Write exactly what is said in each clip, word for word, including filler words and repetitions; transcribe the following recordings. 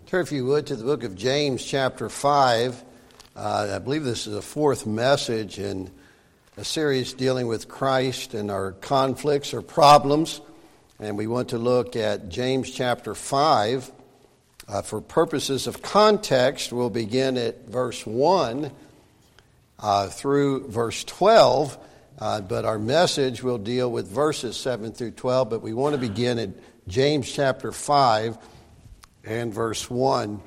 Turn, if you would, to the book of James, chapter five. Uh, I believe this is the fourth message in a series dealing with Christ and our conflicts or problems. And we want to look at James, chapter five. Uh, for purposes of context, we'll begin at verse one uh, through verse twelve. Uh, but our message will deal with verses seven through twelve. But we want to begin at James, chapter five. And verse one.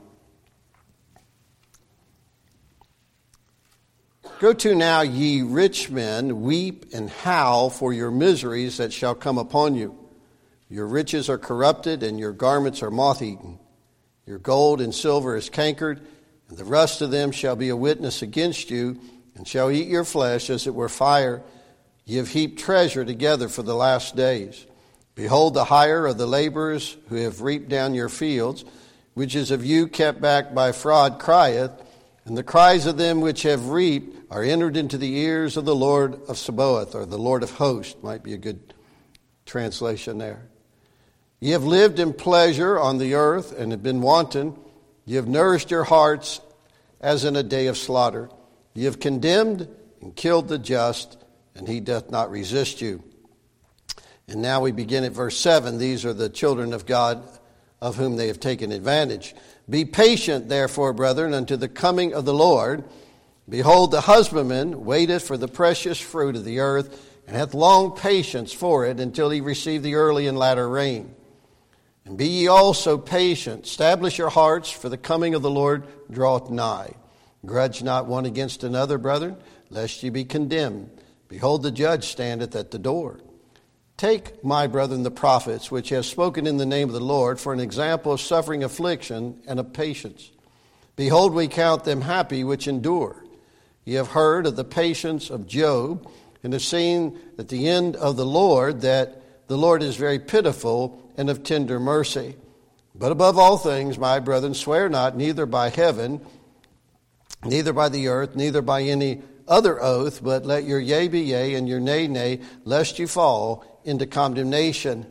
Go to now, ye rich men, weep and howl for your miseries that shall come upon you. Your riches are corrupted, and your garments are moth-eaten. Your gold and silver is cankered, and the rust of them shall be a witness against you, and shall eat your flesh as it were fire. Ye have heaped treasure together for the last days. Behold, the hire of the laborers who have reaped down your fields, which is of you kept back by fraud, crieth, and the cries of them which have reaped are entered into the ears of the Lord of Sabaoth, or the Lord of hosts, might be a good translation there. Ye have lived in pleasure on the earth, and have been wanton. Ye have nourished your hearts as in a day of slaughter. Ye have condemned and killed the just, and he doth not resist you. And now we begin at verse seven. These are the children of God, of whom they have taken advantage. Be patient, therefore, brethren, unto the coming of the Lord. Behold, the husbandman waiteth for the precious fruit of the earth, and hath long patience for it, until he receive the early and latter rain. And be ye also patient. Establish your hearts, for the coming of the Lord draweth nigh. Grudge not one against another, brethren, lest ye be condemned. Behold, the judge standeth at the door. Take, my brethren, the prophets, which have spoken in the name of the Lord, for an example of suffering affliction and of patience. Behold, we count them happy which endure. Ye have heard of the patience of Job, and have seen at the end of the Lord that the Lord is very pitiful and of tender mercy. But above all things, my brethren, swear not, neither by heaven, neither by the earth, neither by any other oath, but let your yea be yea, and your nay, nay, lest you fall into condemnation.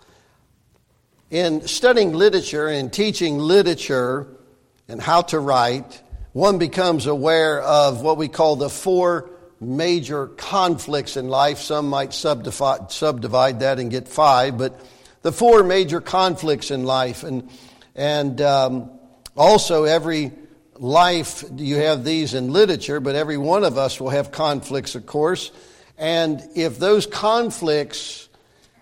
In studying literature and teaching literature and how to write, one becomes aware of what we call the four major conflicts in life. Some might subdivide, subdivide that and get five, but the four major conflicts in life. And, and um, also every life, you have these in literature, but every one of us will have conflicts, of course. And if those conflicts,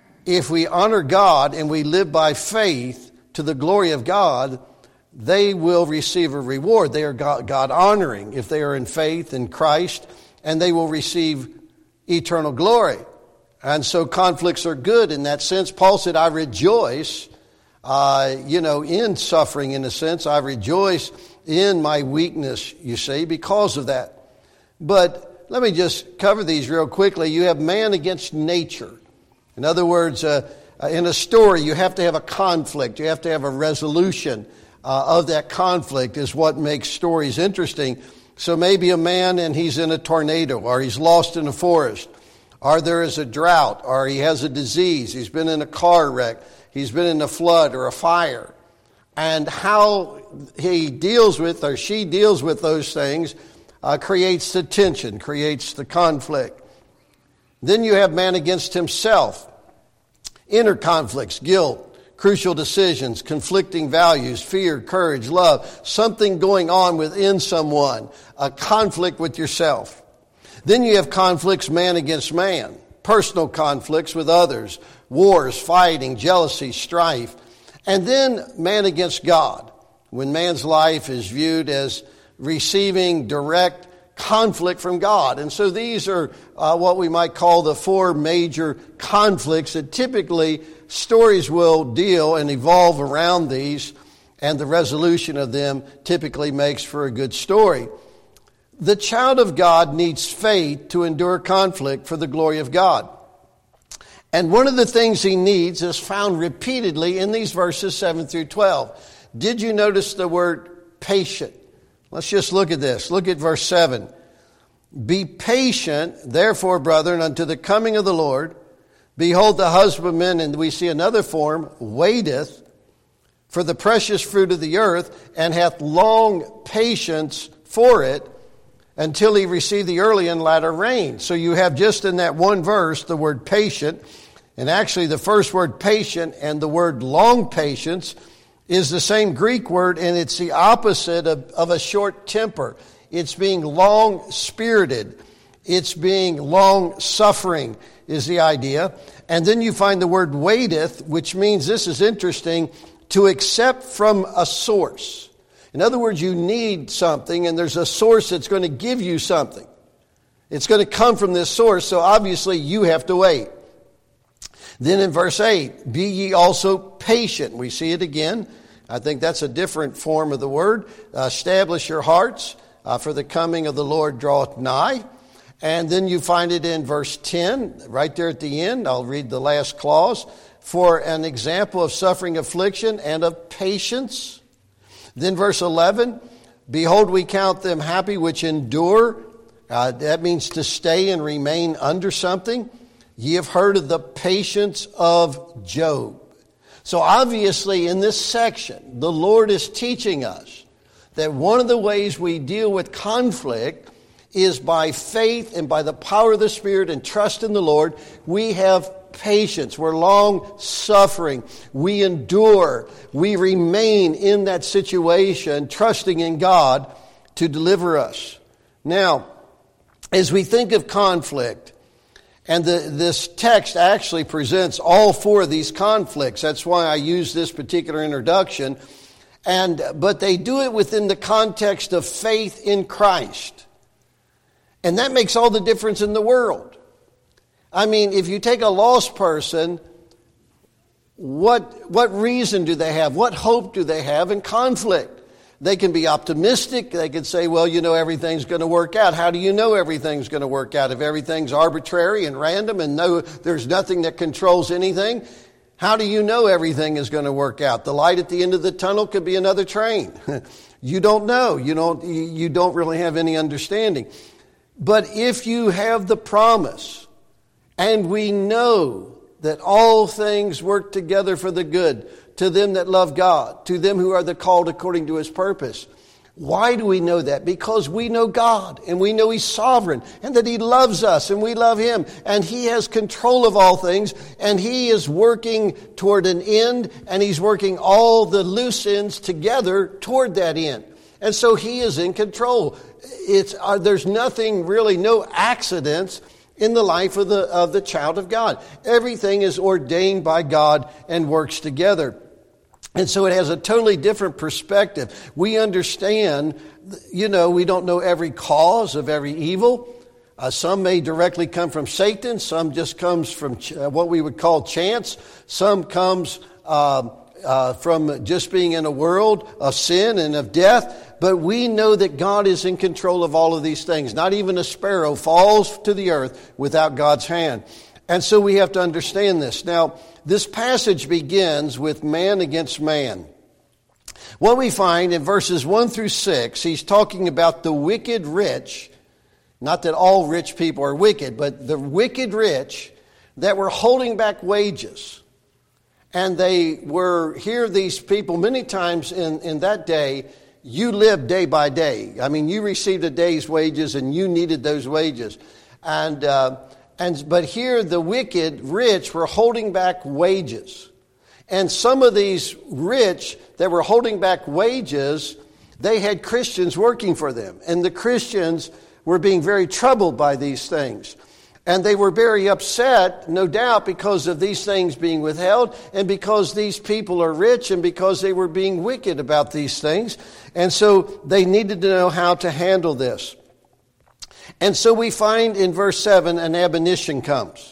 if we honor God and we live by faith to the glory of God, they will receive a reward. They are God-honoring if they are in faith in Christ, and they will receive eternal glory. And so conflicts are good in that sense. Paul said, I rejoice, uh, you know, in suffering in a sense. I rejoice in my weakness, you see, because of that. But let me just cover these real quickly. You have man against nature. In other words, uh, in a story, you have to have a conflict. You have to have a resolution uh, of that conflict is what makes stories interesting. So maybe a man and he's in a tornado, or he's lost in a forest, or there is a drought, or he has a disease. He's been in a car wreck. He's been in a flood or a fire. And how he deals with, or she deals with those things Uh, creates the tension, creates the conflict. Then you have man against himself. Inner conflicts, guilt, crucial decisions, conflicting values, fear, courage, love. Something going on within someone. A conflict with yourself. Then you have conflicts man against man. Personal conflicts with others. Wars, fighting, jealousy, strife. And then man against God. When man's life is viewed as receiving direct conflict from God. And so these are uh, what we might call the four major conflicts that typically stories will deal and evolve around these, and the resolution of them typically makes for a good story. The child of God needs faith to endure conflict for the glory of God. And one of the things he needs is found repeatedly in these verses seven through twelve. Did you notice the word patient? Let's just look at this. Look at verse seven. Be patient, therefore, brethren, unto the coming of the Lord. Behold, the husbandman, and we see another form, waiteth for the precious fruit of the earth, and hath long patience for it, until he receive the early and latter rain. So you have just in that one verse the word patient, and actually the first word patient and the word long patience is the same Greek word, and it's the opposite of, of a short temper. It's being long-spirited. It's being long-suffering is the idea. And then you find the word waiteth, which means, this is interesting, to accept from a source. In other words, you need something, and there's a source that's going to give you something. It's going to come from this source, so obviously you have to wait. Then in verse eight, be ye also patient. We see it again. I think that's a different form of the word. Uh, establish your hearts, uh, for the coming of the Lord draweth nigh. And then you find it in verse ten, right there at the end. I'll read the last clause. For an example of suffering, affliction, and of patience. Then verse eleven, behold, we count them happy which endure. Uh, that means to stay and remain under something. Ye have heard of the patience of Job. So obviously in this section, the Lord is teaching us that one of the ways we deal with conflict is by faith and by the power of the Spirit and trust in the Lord. We have patience. We're long suffering. We endure. We remain in that situation, trusting in God to deliver us. Now, as we think of conflict, and the, this text actually presents all four of these conflicts. That's why I use this particular introduction. And but they do it within the context of faith in Christ. And that makes all the difference in the world. I mean, if you take a lost person, what, what reason do they have? What hope do they have in conflict? They can be optimistic. They can say, well, you know, everything's going to work out. How do you know everything's going to work out? If everything's arbitrary and random and no, there's nothing that controls anything, how do you know everything is going to work out? The light at the end of the tunnel could be another train. You don't know. You don't, you don't really have any understanding. But if you have the promise, and we know that all things work together for the good, to them that love God, to them who are the called according to His purpose. Why do we know that? Because we know God, and we know He's sovereign, and that He loves us, and we love Him, and He has control of all things, and He is working toward an end, and He's working all the loose ends together toward that end. And so He is in control. It's uh, there's nothing really, no accidents in the life of the of the child of God. Everything is ordained by God and works together. And so it has a totally different perspective. We understand, you know, we don't know every cause of every evil. Uh, some may directly come from Satan. Some just comes from ch- what we would call chance. Some comes uh, uh, from just being in a world of sin and of death. But we know that God is in control of all of these things. Not even a sparrow falls to the earth without God's hand. And so we have to understand this. Now, this passage begins with man against man. What we find in verses one through six, he's talking about the wicked rich. Not that all rich people are wicked, but the wicked rich that were holding back wages. And they were, here these people, many times in, in that day, you lived day by day. I mean, you received a day's wages and you needed those wages. And, uh, and but here the wicked rich were holding back wages. And some of these rich that were holding back wages, they had Christians working for them. And the Christians were being very troubled by these things. And they were very upset, no doubt, because of these things being withheld and because these people are rich and because they were being wicked about these things. And so they needed to know how to handle this. And so we find in verse seven an admonition comes.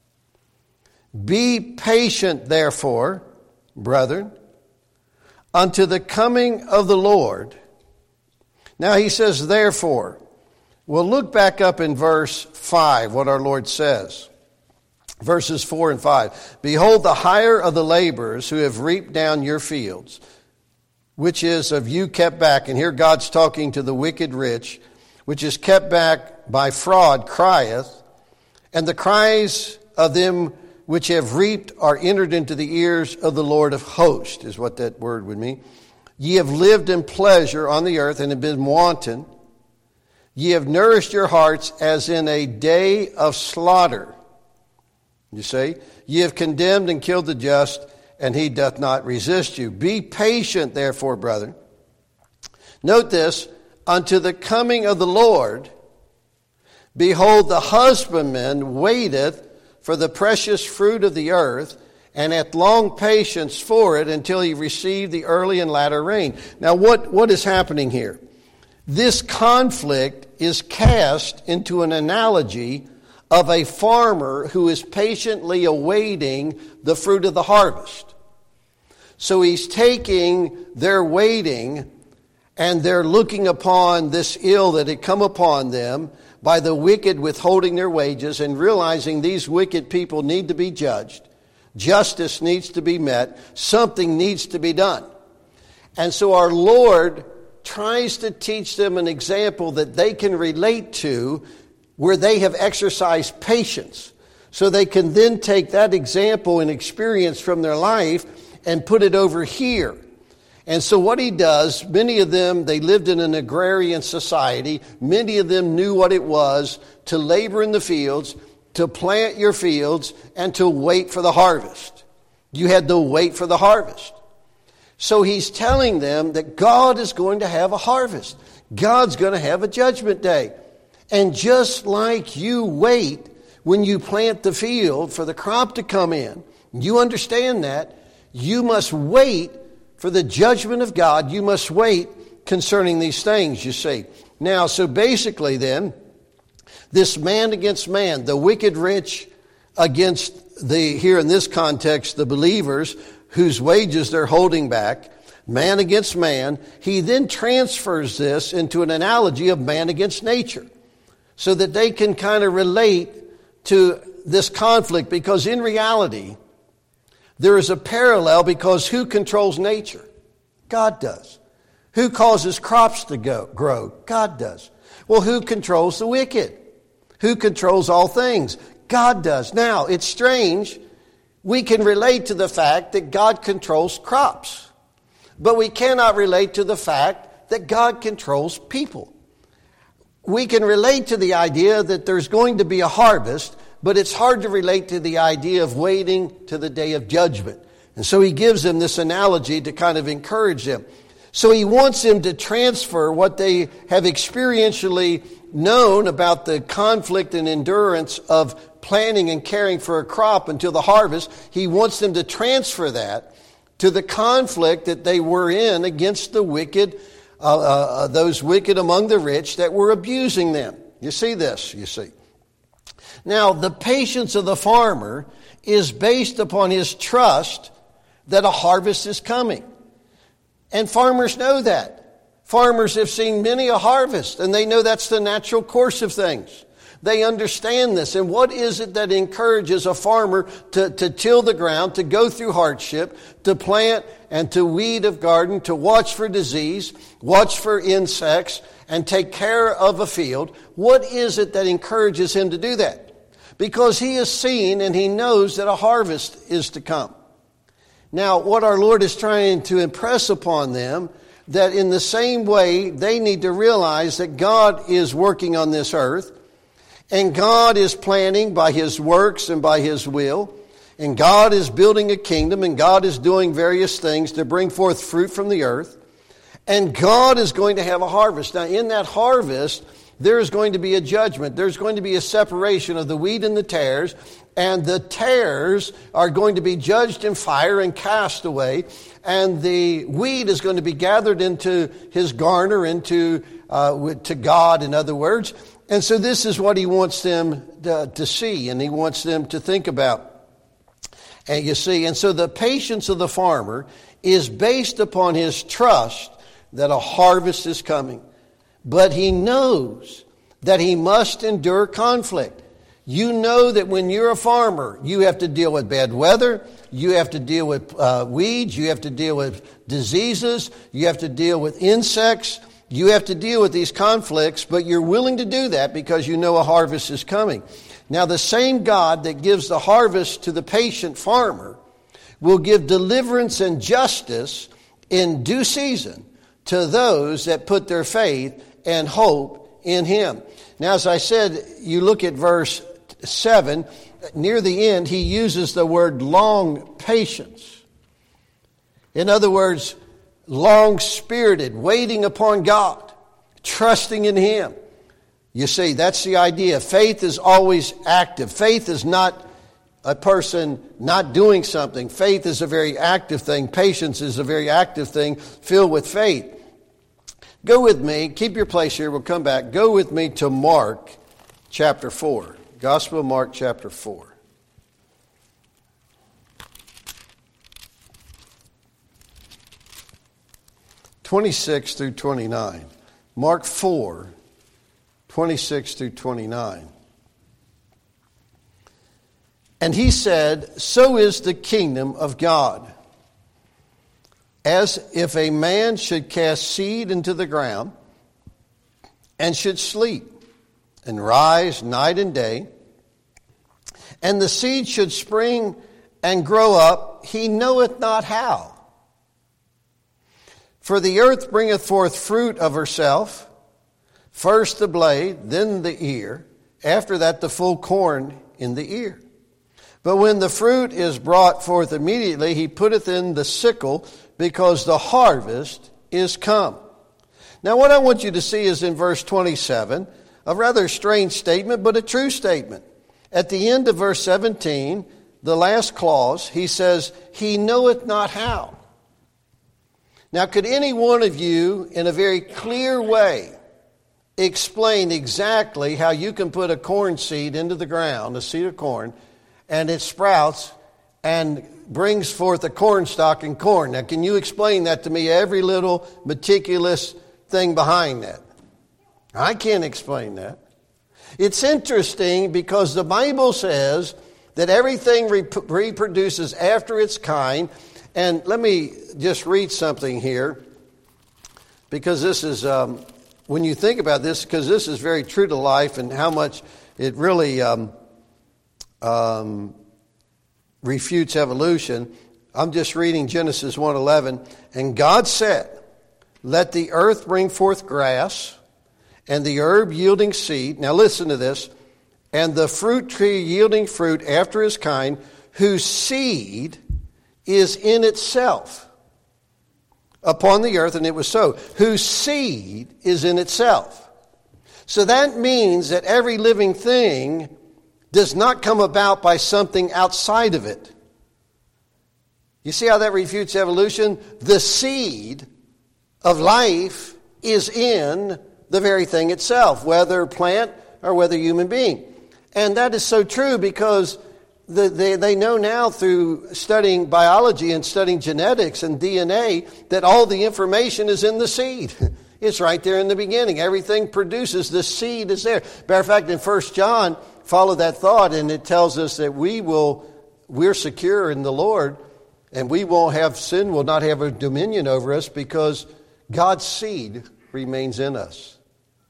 Be patient, therefore, brethren, unto the coming of the Lord. Now he says, therefore. We'll look back up in verse five, what our Lord says. Verses four and five. Behold, the hire of the laborers who have reaped down your fields, which is of you kept back. And here God's talking to the wicked rich, which is kept back by fraud, crieth. And the cries of them which have reaped are entered into the ears of the Lord of hosts, is what that word would mean. Ye have lived in pleasure on the earth and have been wanton. Ye have nourished your hearts as in a day of slaughter. You see, ye have condemned and killed the just, and he doth not resist you. Be patient, therefore, brethren. Note this, unto the coming of the Lord, behold, the husbandman waiteth for the precious fruit of the earth, and hath long patience for it until he receive the early and latter rain. Now, what, what is happening here? This conflict is cast into an analogy of a farmer who is patiently awaiting the fruit of the harvest. So he's taking their waiting, and they're looking upon this ill that had come upon them by the wicked withholding their wages, and realizing these wicked people need to be judged. Justice needs to be met. Something needs to be done. And so our Lord tries to teach them an example that they can relate to, where they have exercised patience. So they can then take that example and experience from their life and put it over here. And so what he does, many of them, they lived in an agrarian society. Many of them knew what it was to labor in the fields, to plant your fields, and to wait for the harvest. You had to wait for the harvest. So he's telling them that God is going to have a harvest. God's going to have a judgment day. And just like you wait when you plant the field for the crop to come in, you understand that, you must wait for the judgment of God. You must wait concerning these things, you see. Now, so basically then, this man against man, the wicked rich against the, here in this context, the believers whose wages they're holding back, man against man, he then transfers this into an analogy of man against nature, so that they can kind of relate to this conflict, because in reality, there is a parallel, because who controls nature? God does. Who causes crops to go, grow? God does. Well, who controls the wicked? Who controls all things? God does. Now, it's strange. We can relate to the fact that God controls crops, but we cannot relate to the fact that God controls people. We can relate to the idea that there's going to be a harvest, but it's hard to relate to the idea of waiting to the day of judgment. And so he gives them this analogy to kind of encourage them. So he wants them to transfer what they have experientially known about the conflict and endurance of planting and caring for a crop until the harvest. He wants them to transfer that to the conflict that they were in against the wicked, uh, uh, those wicked among the rich that were abusing them. You see this, you see. Now, the patience of the farmer is based upon his trust that a harvest is coming. And farmers know that. Farmers have seen many a harvest, and they know that's the natural course of things. They understand this. And what is it that encourages a farmer to, to till the ground, to go through hardship, to plant and to weed a garden, to watch for disease, watch for insects, and take care of a field? What is it that encourages him to do that? Because he has seen and he knows that a harvest is to come. Now, what our Lord is trying to impress upon them, that in the same way they need to realize that God is working on this earth, and God is planning by His works and by His will, and God is building a kingdom, and God is doing various things to bring forth fruit from the earth, and God is going to have a harvest. Now, in that harvest, there is going to be a judgment. There's going to be a separation of the wheat and the tares, and the tares are going to be judged in fire and cast away, and the wheat is going to be gathered into His garner, into uh, to God, in other words. And so this is what He wants them to, to see, and He wants them to think about. And you see, and so the patience of the farmer is based upon his trust that a harvest is coming. But he knows that he must endure conflict. You know that when you're a farmer, you have to deal with bad weather, you have to deal with uh, weeds, you have to deal with diseases, you have to deal with insects, you have to deal with these conflicts, but you're willing to do that because you know a harvest is coming. Now the same God that gives the harvest to the patient farmer will give deliverance and justice in due season to those that put their faith and hope in him. Now, as I said, you look at verse seven, near the end, he uses the word long patience. In other words, long-spirited, waiting upon God, trusting in him. You see, that's the idea. Faith is always active. Faith is not a person not doing something. Faith is a very active thing. Patience is a very active thing filled with faith. Go with me. Keep your place here. We'll come back. Go with me to Mark chapter four. Gospel of Mark chapter four. twenty-six through twenty-nine. Mark four, twenty-six through twenty-nine. And he said, so is the kingdom of God. As if a man should cast seed into the ground and should sleep and rise night and day, and the seed should spring and grow up, he knoweth not how. For the earth bringeth forth fruit of herself, first the blade, then the ear, after that the full corn in the ear. But when the fruit is brought forth immediately, he putteth in the sickle, because the harvest is come. Now what I want you to see is in verse twenty-seven, a rather strange statement, but a true statement. At the end of verse seventeen, the last clause, he says, he knoweth not how. Now could any one of you, in a very clear way, explain exactly how you can put a corn seed into the ground, a seed of corn, and it sprouts and brings forth a corn stalk and corn? Now, can you explain that to me, every little meticulous thing behind that? I can't explain that. It's interesting because the Bible says that everything rep- reproduces after its kind. And let me just read something here, because this is, um, when you think about this, because this is very true to life and how much it really um, um, refutes evolution. I'm just reading Genesis one eleven. And God said, let the earth bring forth grass, and the herb yielding seed. Now listen to this. And the fruit tree yielding fruit after his kind, whose seed is in itself upon the earth. And it was so. Whose seed is in itself. So that means that every living thing does not come about by something outside of it. You see how that refutes evolution? The seed of life is in the very thing itself, whether plant or whether human being. And that is so true because the, they, they know now through studying biology and studying genetics and D N A that all the information is in the seed. It's right there in the beginning. Everything produces. The seed is there. Matter of fact, in First John, follow that thought, and it tells us that we will, we're secure in the Lord, and we won't have, sin will not have a dominion over us because God's seed remains in us.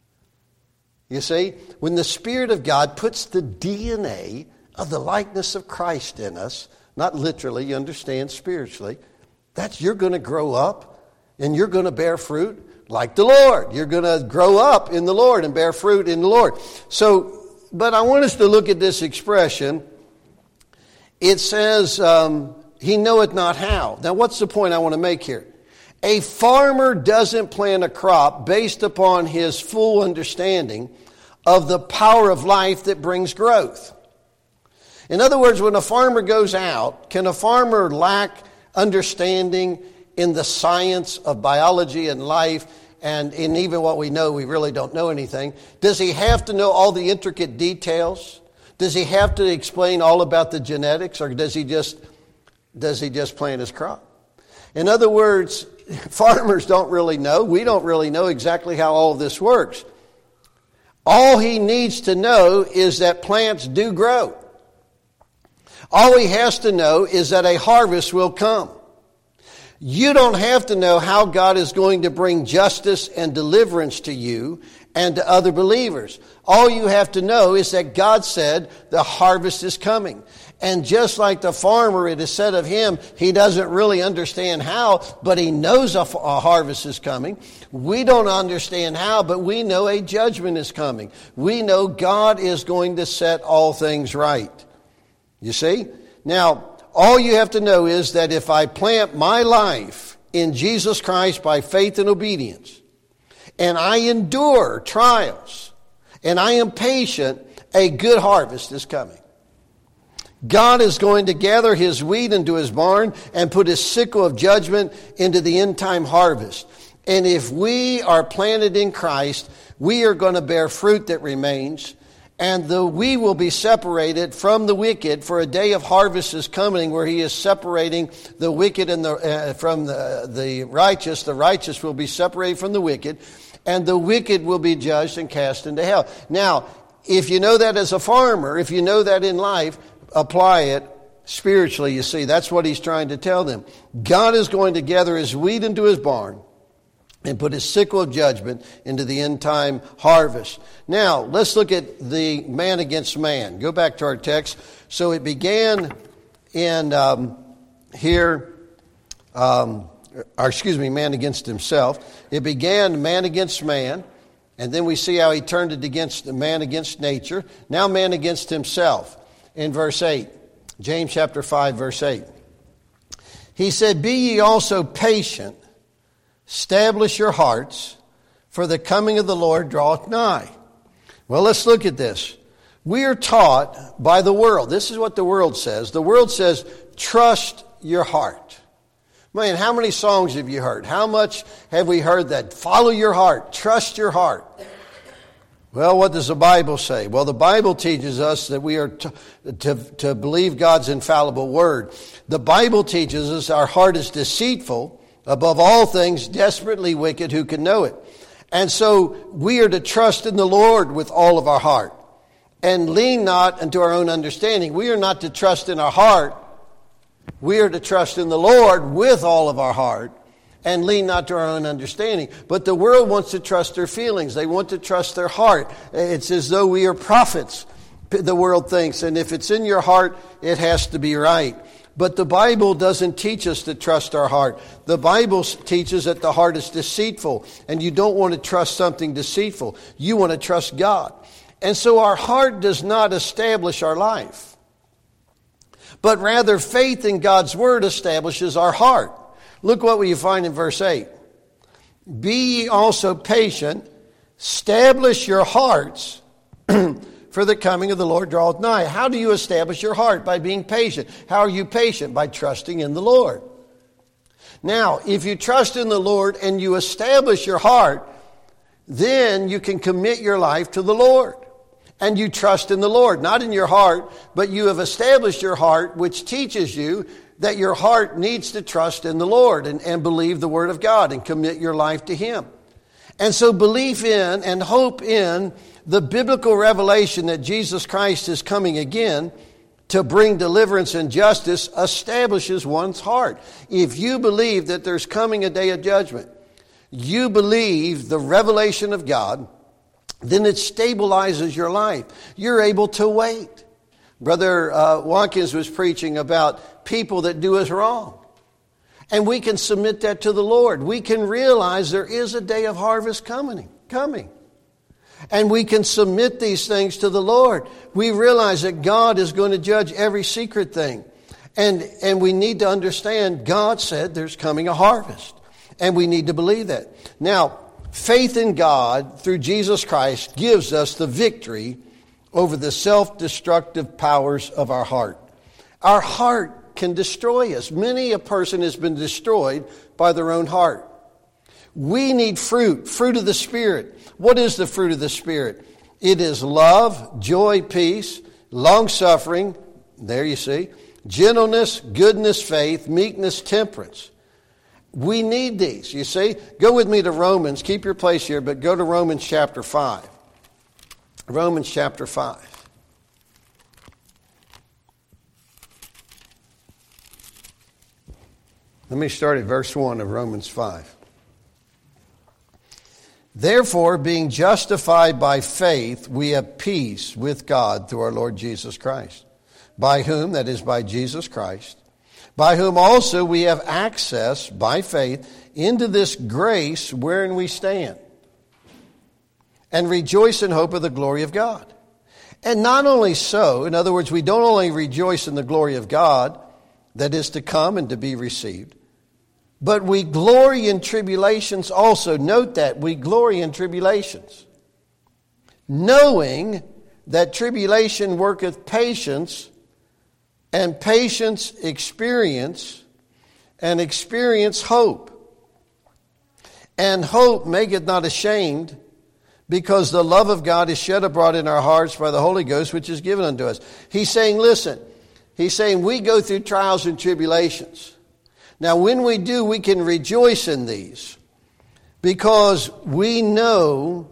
You see, when the Spirit of God puts the D N A of the likeness of Christ in us, not literally, you understand, spiritually, that's, you're going to grow up and you're going to bear fruit like the Lord. You're going to grow up in the Lord and bear fruit in the Lord. So, but I want us to look at this expression. It says, um, he knoweth not how. Now, what's the point I want to make here? A farmer doesn't plant a crop based upon his full understanding of the power of life that brings growth. In other words, when a farmer goes out, can a farmer lack understanding in the science of biology and life, and in even what we know, we really don't know anything? Does he have to know all the intricate details? Does he have to explain all about the genetics, or does he just does he just plant his crop? In other words, farmers don't really know. We don't really know exactly how all of this works. All he needs to know is that plants do grow. All he has to know is that a harvest will come. You don't have to know how God is going to bring justice and deliverance to you and to other believers. All you have to know is that God said the harvest is coming. And just like the farmer, it is said of him, he doesn't really understand how, but he knows a, a harvest is coming. We don't understand how, but we know a judgment is coming. We know God is going to set all things right. You see? Now, all you have to know is that if I plant my life in Jesus Christ by faith and obedience, and I endure trials, and I am patient, a good harvest is coming. God is going to gather his wheat into his barn and put his sickle of judgment into the end time harvest. And if we are planted in Christ, we are going to bear fruit that remains, and the we will be separated from the wicked, for a day of harvest is coming where he is separating the wicked and the uh, from the, the righteous. The righteous will be separated from the wicked, and the wicked will be judged and cast into hell. Now, if you know that as a farmer, if you know that in life, apply it spiritually, you see. That's what he's trying to tell them. God is going to gather his wheat into his barn and put his sickle of judgment into the end time harvest. Now, let's look at the man against man. Go back to our text. So it began in um, here, um, or excuse me, man against himself. It began man against man, and then we see how he turned it against the man against nature. Now man against himself. In verse eight, James chapter five, verse eight. He said, "Be ye also patient, establish your hearts, for the coming of the Lord draweth nigh." Well, let's look at this. We are taught by the world. This is what the world says. The world says, trust your heart. Man, how many songs have you heard? How much have we heard that? Follow your heart. Trust your heart. Well, what does the Bible say? Well, the Bible teaches us that we are to, to, to believe God's infallible word. The Bible teaches us our heart is deceitful, above all things, desperately wicked, who can know it? And so we are to trust in the Lord with all of our heart and lean not unto our own understanding. We are not to trust in our heart. We are to trust in the Lord with all of our heart and lean not to our own understanding. But the world wants to trust their feelings. They want to trust their heart. It's as though we are prophets, the world thinks. And if it's in your heart, it has to be right. But the Bible doesn't teach us to trust our heart. The Bible teaches that the heart is deceitful. And you don't want to trust something deceitful. You want to trust God. And so our heart does not establish our life. But rather faith in God's word establishes our heart. Look what we find in verse eight. "Be ye also patient, establish your hearts, for the coming of the Lord draweth nigh." How do you establish your heart? By being patient. How are you patient? By trusting in the Lord. Now, if you trust in the Lord and you establish your heart, then you can commit your life to the Lord. And you trust in the Lord, not in your heart, but you have established your heart, which teaches you that your heart needs to trust in the Lord and, and believe the Word of God and commit your life to Him. And so belief in and hope in the biblical revelation that Jesus Christ is coming again to bring deliverance and justice establishes one's heart. If you believe that there's coming a day of judgment, you believe the revelation of God, then it stabilizes your life. You're able to wait. Brother uh, Watkins was preaching about people that do us wrong. And we can submit that to the Lord. We can realize there is a day of harvest coming. coming. And we can submit these things to the Lord. We realize that God is going to judge every secret thing. And, and we need to understand God said there's coming a harvest. And we need to believe that. Now, faith in God through Jesus Christ gives us the victory over the self-destructive powers of our heart. Our heart can destroy us. Many a person has been destroyed by their own heart. We need fruit, fruit of the Spirit. What is the fruit of the Spirit? It is love, joy, peace, long-suffering, there you see, gentleness, goodness, faith, meekness, temperance. We need these, you see. Go with me to Romans. Keep your place here, but go to Romans chapter five. Romans chapter five. Let me start at verse one of Romans five. Therefore, being justified by faith, we have peace with God through our Lord Jesus Christ, by whom, that is by Jesus Christ, by whom also we have access by faith into this grace wherein we stand, and rejoice in hope of the glory of God. And not only so, in other words, we don't only rejoice in the glory of God that is to come and to be received, but we glory in tribulations also. Note that, we glory in tribulations, knowing that tribulation worketh patience, and patience experience, and experience hope. And hope maketh not ashamed, because the love of God is shed abroad in our hearts by the Holy Ghost, which is given unto us. He's saying, listen, he's saying we go through trials and tribulations. Now, when we do, we can rejoice in these, because we know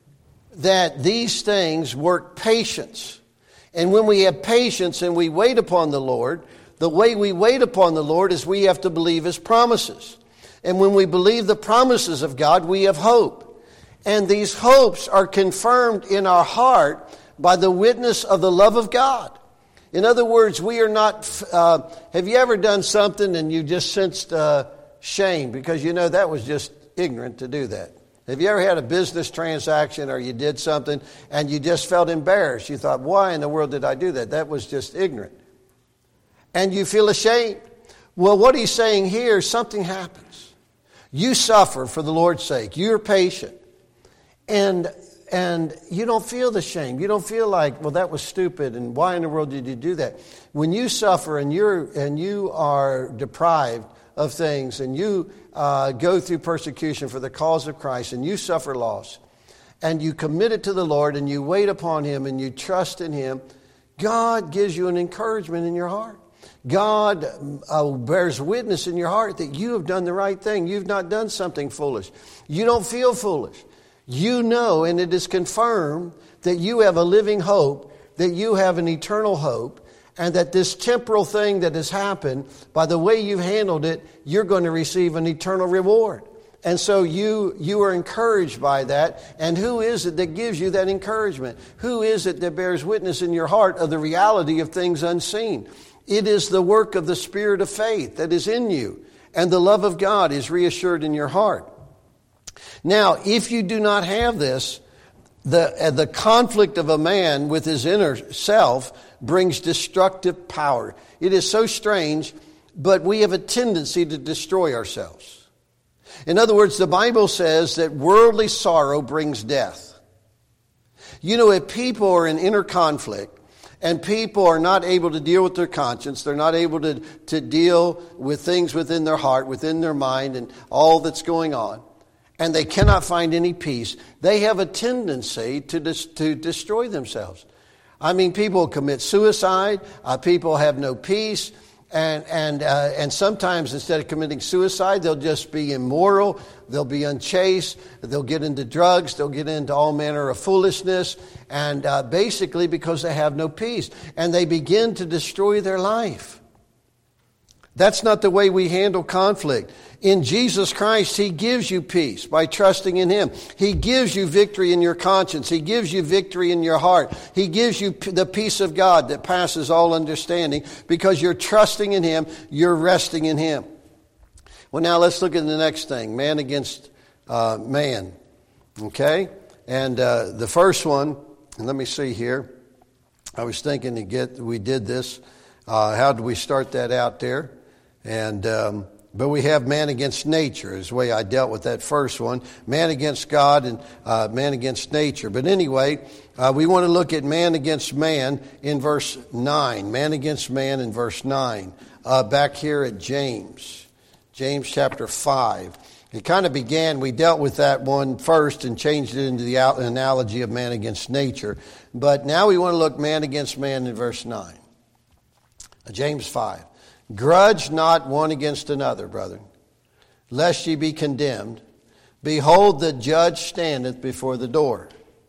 that these things work patience. And when we have patience and we wait upon the Lord, the way we wait upon the Lord is we have to believe His promises. And when we believe the promises of God, we have hope. And these hopes are confirmed in our heart by the witness of the love of God. In other words, we are not, uh, have you ever done something and you just sensed uh, shame because you know that was just ignorant to do that? Have you ever had a business transaction or you did something and you just felt embarrassed? You thought, why in the world did I do that? That was just ignorant. And you feel ashamed. Well, what he's saying here, something happens. You suffer for the Lord's sake. You're patient. And And you don't feel the shame. You don't feel like, well, that was stupid, and why in the world did you do that? When you suffer and you're and you are deprived of things, and you uh, go through persecution for the cause of Christ, and you suffer loss, and you commit it to the Lord, and you wait upon Him, and you trust in Him, God gives you an encouragement in your heart. God uh, bears witness in your heart that you have done the right thing. You've not done something foolish. You don't feel foolish. You know, and it is confirmed, that you have a living hope, that you have an eternal hope, and that this temporal thing that has happened, by the way you've handled it, you're going to receive an eternal reward. And so you you are encouraged by that. And who is it that gives you that encouragement? Who is it that bears witness in your heart of the reality of things unseen? It is the work of the Spirit of faith that is in you, and the love of God is reassured in your heart. Now, if you do not have this, the, uh, the conflict of a man with his inner self brings destructive power. It is so strange, but we have a tendency to destroy ourselves. In other words, the Bible says that worldly sorrow brings death. You know, if people are in inner conflict and people are not able to deal with their conscience, they're not able to, to deal with things within their heart, within their mind, and all that's going on, and they cannot find any peace, they have a tendency to dis- to destroy themselves. I mean, people commit suicide, uh, people have no peace, and and uh, and sometimes instead of committing suicide, they'll just be immoral, they'll be unchaste, they'll get into drugs, they'll get into all manner of foolishness, and uh, basically because they have no peace, and they begin to destroy their life. That's not the way we handle conflict. In Jesus Christ, He gives you peace by trusting in Him. He gives you victory in your conscience. He gives you victory in your heart. He gives you the peace of God that passes all understanding because you're trusting in Him, you're resting in Him. Well, now let's look at the next thing, man against uh, man. Okay? And uh, the first one, and let me see here. I was thinking to get, we did this. Uh, how did we start that out there? And um, but we have man against nature is the way I dealt with that first one. Man against God and uh, man against nature. But anyway, uh, we want to look at man against man in verse nine. Man against man in verse nine. Uh, back here at James. James chapter five. It kind of began, we dealt with that one first and changed it into the analogy of man against nature. But now we want to look man against man in verse nine. James five. Grudge not one against another, brethren, lest ye be condemned. Behold, the judge standeth before the door.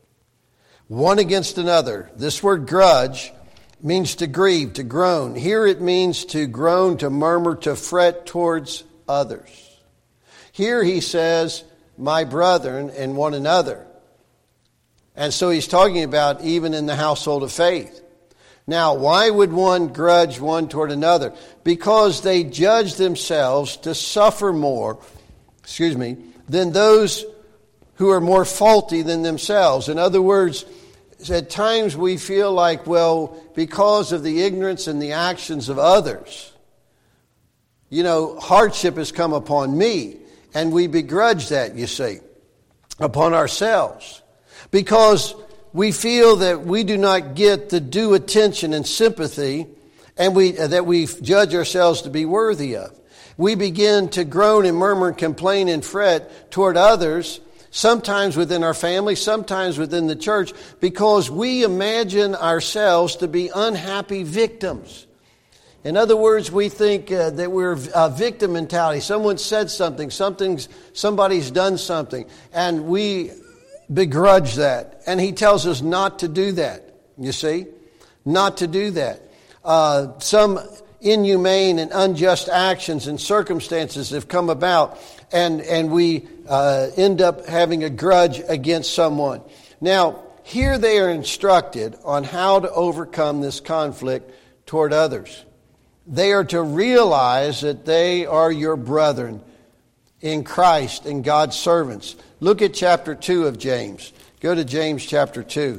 One against another. This word grudge means to grieve, to groan. Here it means to groan, to murmur, to fret towards others. Here he says, my brethren and one another. And so he's talking about even in the household of faith. Now, why would one grudge one toward another? Because they judge themselves to suffer more, excuse me, than those who are more faulty than themselves. In other words, at times we feel like, well, because of the ignorance and the actions of others, you know, hardship has come upon me, and we begrudge that, you see, upon ourselves. Because we feel that we do not get the due attention and sympathy and we uh, that we judge ourselves to be worthy of. We begin to groan and murmur and complain and fret toward others, sometimes within our family, sometimes within the church, because we imagine ourselves to be unhappy victims. In other words, we think uh, that we're a victim mentality. Someone said something, something's, somebody's done something, and we begrudge that. And he tells us not to do that, you see, not to do that. Uh, some inhumane and unjust actions and circumstances have come about, and, and we uh, end up having a grudge against someone. Now, here they are instructed on how to overcome this conflict toward others. They are to realize that they are your brethren in Christ and God's servants. Look at chapter two of James. Go to James chapter two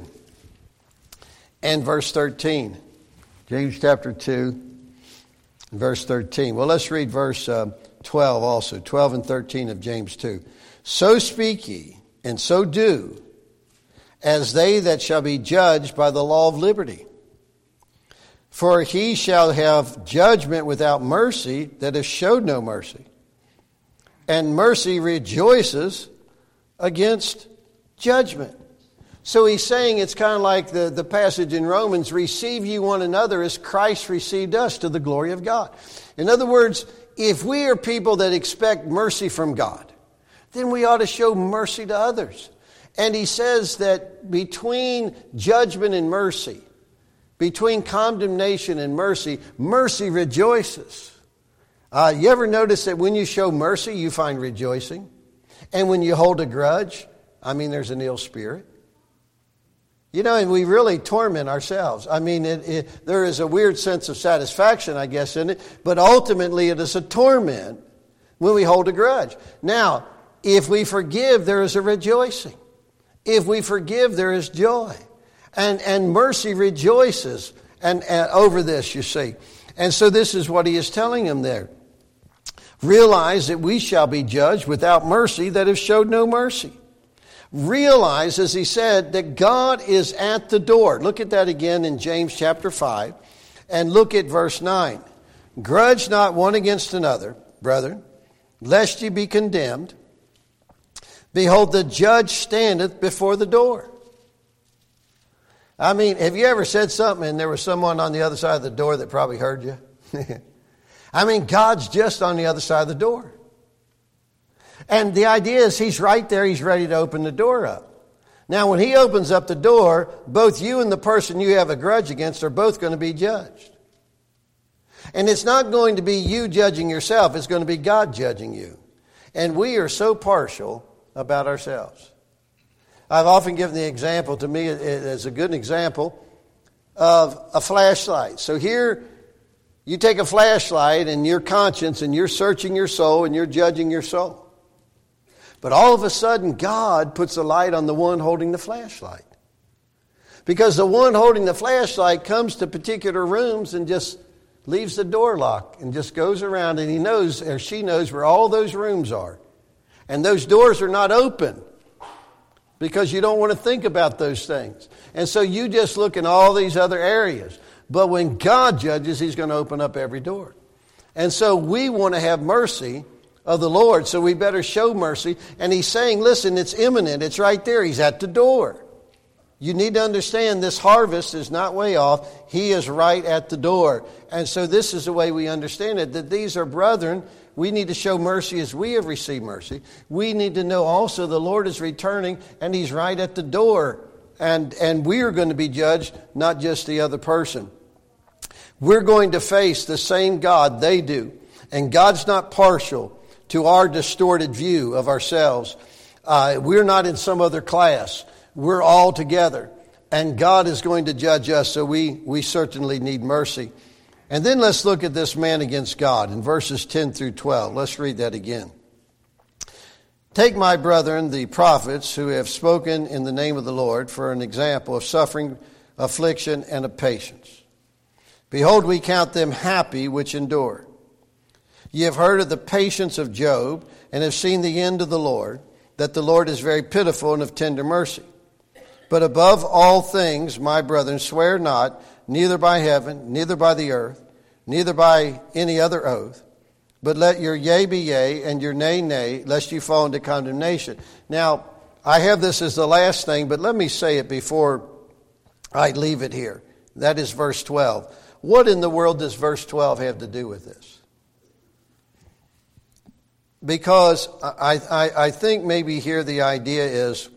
and verse thirteen. James chapter two, verse thirteen. Well, let's read verse uh, twelve also. twelve and thirteen of James two. So speak ye, and so do, as they that shall be judged by the law of liberty. For he shall have judgment without mercy that has showed no mercy. And mercy rejoices against judgment. So he's saying it's kind of like the, the passage in Romans, receive ye one another as Christ received us to the glory of God. In other words, if we are people that expect mercy from God, then we ought to show mercy to others. And he says that between judgment and mercy, between condemnation and mercy, mercy rejoices. Uh, you ever notice that when you show mercy, you find rejoicing? And when you hold a grudge, I mean, there's an ill spirit. You know, and we really torment ourselves. I mean, it, it, there is a weird sense of satisfaction, I guess, in it. But ultimately, it is a torment when we hold a grudge. Now, if we forgive, there is a rejoicing. If we forgive, there is joy. And and mercy rejoices and, and over this, you see. And so this is what he is telling them there. Realize that we shall be judged without mercy that have showed no mercy. Realize, as he said, that God is at the door. Look at that again in James chapter five. And look at verse nine. Grudge not one against another, brethren, lest ye be condemned. Behold, the judge standeth before the door. I mean, have you ever said something and there was someone on the other side of the door that probably heard you? I mean, God's just on the other side of the door. And the idea is he's right there. He's ready to open the door up. Now, when he opens up the door, both you and the person you have a grudge against are both going to be judged. And it's not going to be you judging yourself. It's going to be God judging you. And we are so partial about ourselves. I've often given the example, to me as a good example, of a flashlight. So here, you take a flashlight and your conscience and you're searching your soul and you're judging your soul. But all of a sudden, God puts a light on the one holding the flashlight. Because the one holding the flashlight comes to particular rooms and just leaves the door locked and just goes around, and he knows, or she knows, where all those rooms are. And those doors are not open, because you don't want to think about those things. And so you just look in all these other areas. But when God judges, he's going to open up every door. And so we want to have mercy of the Lord, so we better show mercy. And he's saying, listen, it's imminent. It's right there. He's at the door. You need to understand this harvest is not way off. He is right at the door. And so this is the way we understand it, that these are brethren. We need to show mercy as we have received mercy. We need to know also the Lord is returning and he's right at the door. And, and we are going to be judged, not just the other person. We're going to face the same God they do. And God's not partial to our distorted view of ourselves. Uh, we're not in some other class. We're all together. And God is going to judge us, so we, we certainly need mercy. And then let's look at this man against God in verses ten through twelve. Let's read that again. Take my brethren, the prophets, who have spoken in the name of the Lord, for an example of suffering, affliction, and of patience. Behold, we count them happy which endure. Ye have heard of the patience of Job, and have seen the end of the Lord, that the Lord is very pitiful and of tender mercy. But above all things, my brethren, swear not, neither by heaven, neither by the earth, neither by any other oath, but let your yea be yea, and your nay, nay, lest you fall into condemnation. Now, I have this as the last thing, but let me say it before I leave it here. That is verse twelve. What in the world does verse twelve have to do with this? Because I, I, I think maybe here the idea is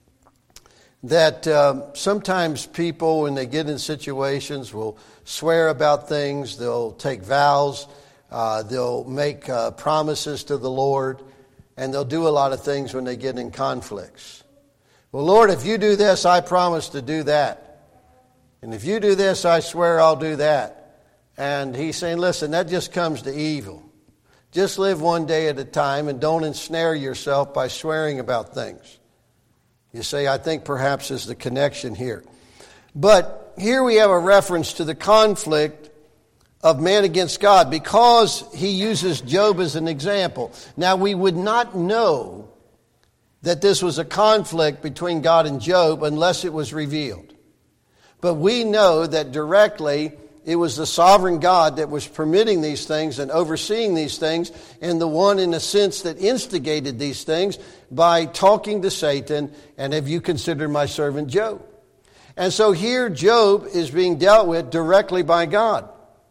that um, sometimes people, when they get in situations, will swear about things. They'll take vows. Uh, they'll make uh, promises to the Lord. And they'll do a lot of things when they get in conflicts. Well, Lord, if you do this, I promise to do that. And if you do this, I swear I'll do that. And he's saying, listen, that just comes to evil. Just live one day at a time and don't ensnare yourself by swearing about things. You say, I think perhaps is the connection here. But here we have a reference to the conflict of man against God because he uses Job as an example. Now, we would not know that this was a conflict between God and Job unless it was revealed. But we know that directly it was the sovereign God that was permitting these things and overseeing these things, and the one, in a sense, that instigated these things by talking to Satan, and have you considered my servant Job? And so here Job is being dealt with directly by God.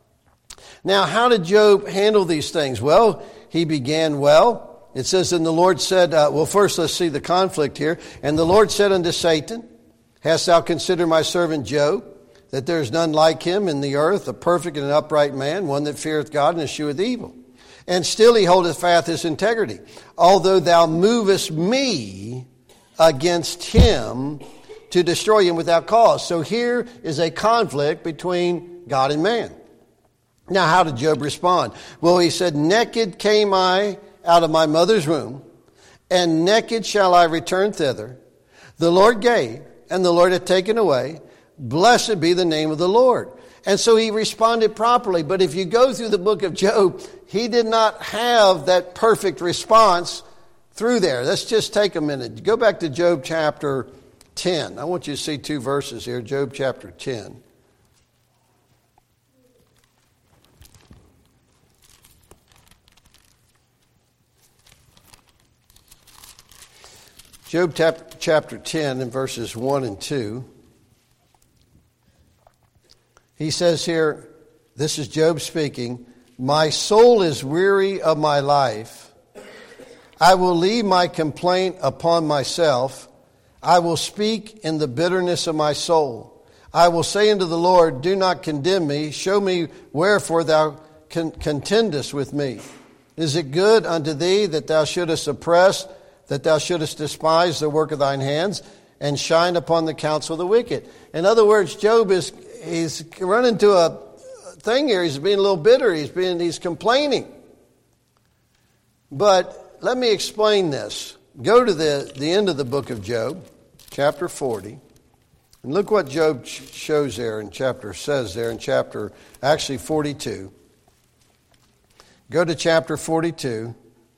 Now, how did Job handle these things? Well, he began well. It says, and the Lord said, uh, well, first let's see the conflict here. And the Lord said unto Satan, hast thou considered my servant Job, that there is none like him in the earth, a perfect and an upright man, one that feareth God and escheweth evil. And still he holdeth fast his integrity. Although thou movest me against him to destroy him without cause. So here is a conflict between God and man. Now, how did Job respond? Well, he said, naked came I out of my mother's womb, and naked shall I return thither. The Lord gave, and the Lord hath taken away. Blessed be the name of the Lord. And so he responded properly. But if you go through the book of Job, he did not have that perfect response through there. Let's just take a minute. Go back to Job chapter ten. I want you to see two verses here. Job chapter ten. Job chapter ten and verses one and two. He says here, this is Job speaking, my soul is weary of my life. I will leave my complaint upon myself. I will speak in the bitterness of my soul. I will say unto the Lord, do not condemn me. Show me wherefore thou con- contendest with me. Is it good unto thee that thou shouldest oppress, that thou shouldest despise the work of thine hands, and shine upon the counsel of the wicked? In other words, Job is he's run into a thing here. He's being a little bitter. He's being he's complaining. But let me explain this. Go to the, the end of the book of Job, chapter forty. And look what Job shows there in chapter, says there in chapter, actually forty-two. Go to chapter forty-two.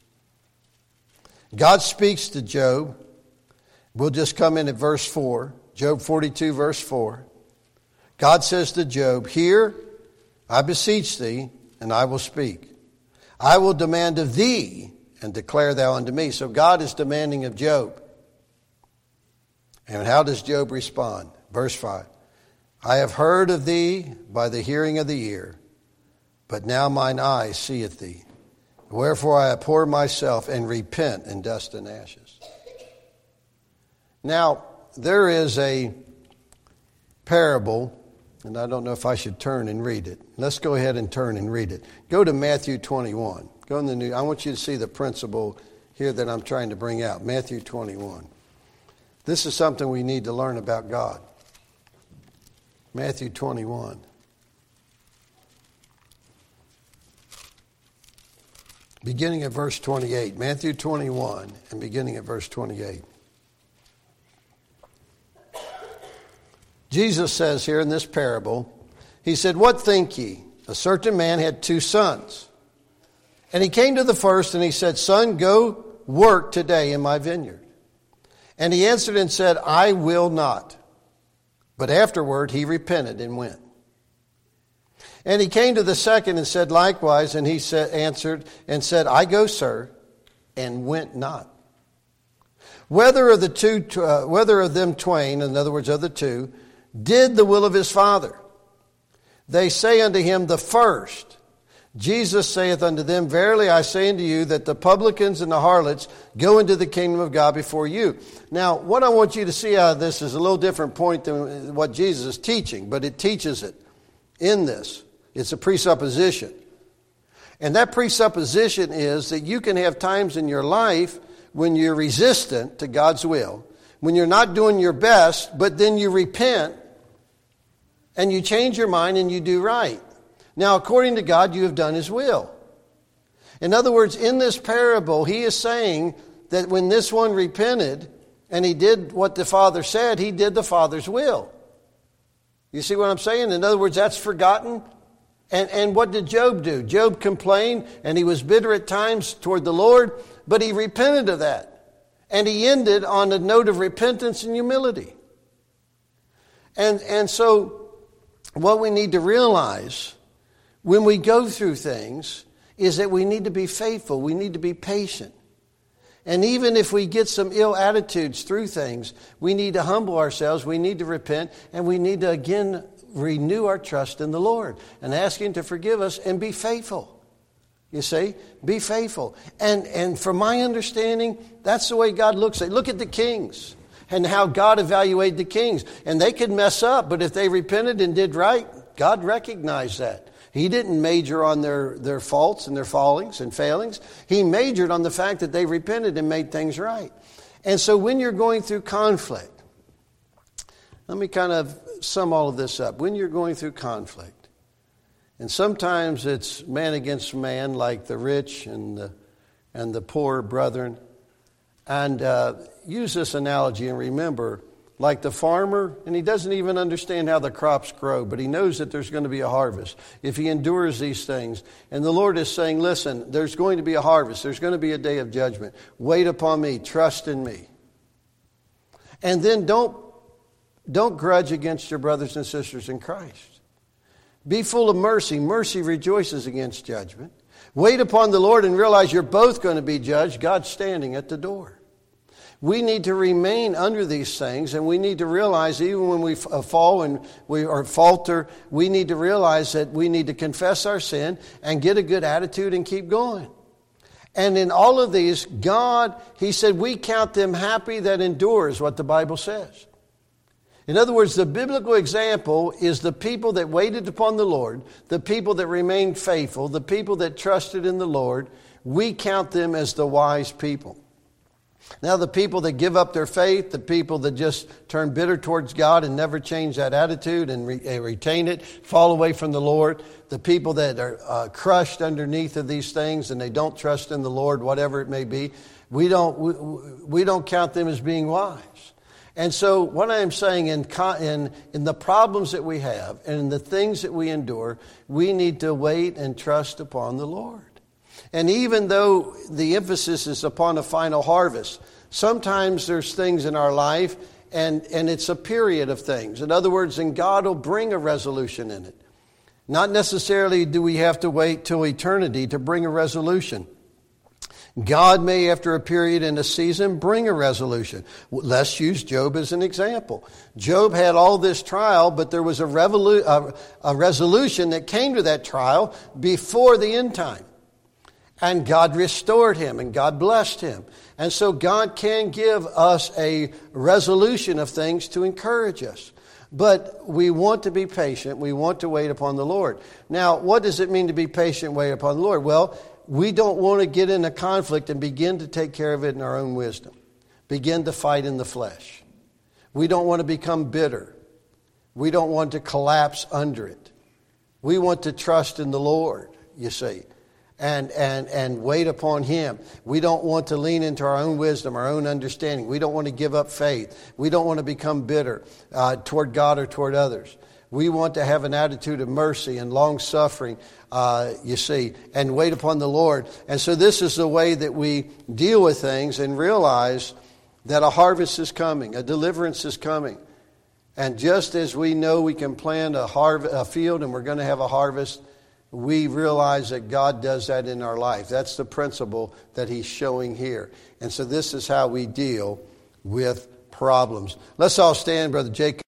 God speaks to Job. We'll just come in at verse four. Job forty-two, verse four. God says to Job, hear, I beseech thee, and I will speak. I will demand of thee, and declare thou unto me. So God is demanding of Job. And how does Job respond? Verse five. I have heard of thee by the hearing of the ear, but now mine eye seeth thee. Wherefore I abhor myself and repent in dust and ashes. Now, there is a parable, and I don't know if I should turn and read it. Let's go ahead and turn and read it. Go to Matthew twenty-one. Go in the new. I want you to see the principle here that I'm trying to bring out. Matthew twenty-one. This is something we need to learn about God. Matthew twenty-one. Beginning at verse twenty-eight. Matthew twenty-one and beginning at verse twenty-eight. Jesus says here in this parable, he said, "What think ye? A certain man had two sons. And he came to the first and he said, Son, go work today in my vineyard. And he answered and said, I will not. But afterward he repented and went. And he came to the second and said likewise, and he said, answered and said, I go, sir, and went not. Whether of the two, uh, whether of them twain, in other words, of the two, did the will of his father? They say unto him, the first. Jesus saith unto them, Verily I say unto you, that the publicans and the harlots go into the kingdom of God before you. Now, what I want you to see out of this is a little different point than what Jesus is teaching, but it teaches it in this. It's a presupposition. And that presupposition is that you can have times in your life when you're resistant to God's will, when you're not doing your best, but then you repent and you change your mind and you do right. Now, according to God, you have done His will. In other words, in this parable, He is saying that when this one repented and he did what the Father said, he did the Father's will. You see what I'm saying? In other words, that's forgotten. And, and what did Job do? Job complained and he was bitter at times toward the Lord, but he repented of that. And he ended on a note of repentance and humility. And, and so what we need to realize when we go through things is that we need to be faithful. We need to be patient. And even if we get some ill attitudes through things, we need to humble ourselves. We need to repent. And we need to, again, renew our trust in the Lord and ask Him to forgive us and be faithful. You see? Be faithful. And, and from my understanding, that's the way God looks at it. Look at the kings and how God evaluated the kings. And they could mess up, but if they repented and did right, God recognized that. He didn't major on their, their faults and their fallings and failings. He majored on the fact that they repented and made things right. And so when you're going through conflict, let me kind of sum all of this up. When you're going through conflict, and sometimes it's man against man, like the rich and the, and the poor brethren. And uh, use this analogy and remember, like the farmer, and he doesn't even understand how the crops grow, but he knows that there's going to be a harvest if he endures these things. And the Lord is saying, listen, there's going to be a harvest. There's going to be a day of judgment. Wait upon me. Trust in me. And then don't, don't grudge against your brothers and sisters in Christ. Be full of mercy. Mercy rejoices against judgment. Wait upon the Lord and realize you're both going to be judged. God's standing at the door. We need to remain under these things, and we need to realize even when we fall and we or falter, we need to realize that we need to confess our sin and get a good attitude and keep going. And in all of these, God, He said, we count them happy that endure, is what the Bible says. In other words, the biblical example is the people that waited upon the Lord, the people that remained faithful, the people that trusted in the Lord. We count them as the wise people. Now, the people that give up their faith, the people that just turn bitter towards God and never change that attitude and re- retain it, fall away from the Lord, the people that are uh, crushed underneath of these things and they don't trust in the Lord, whatever it may be, we don't we, we don't count them as being wise. And so what I am saying in, in, in the problems that we have and in the things that we endure, we need to wait and trust upon the Lord. And even though the emphasis is upon a final harvest, sometimes there's things in our life and, and it's a period of things. In other words, and God will bring a resolution in it. Not necessarily do we have to wait till eternity to bring a resolution. God may, after a period in a season, bring a resolution. Let's use Job as an example. Job had all this trial, but there was a, revolu- a, a resolution that came to that trial before the end time. And God restored him and God blessed him. And so God can give us a resolution of things to encourage us. But we want to be patient. We want to wait upon the Lord. Now, what does it mean to be patient, wait upon the Lord? Well, we don't want to get in a conflict and begin to take care of it in our own wisdom. Begin to fight in the flesh. We don't want to become bitter. We don't want to collapse under it. We want to trust in the Lord, you see, and, and, and wait upon Him. We don't want to lean into our own wisdom, our own understanding. We don't want to give up faith. We don't want to become bitter uh, toward God or toward others. We want to have an attitude of mercy and long-suffering, uh, you see, and wait upon the Lord. And so this is the way that we deal with things and realize that a harvest is coming, a deliverance is coming. And just as we know we can plant a, harv- a field and we're going to have a harvest, we realize that God does that in our life. That's the principle that He's showing here. And so this is how we deal with problems. Let's all stand, Brother Jacob.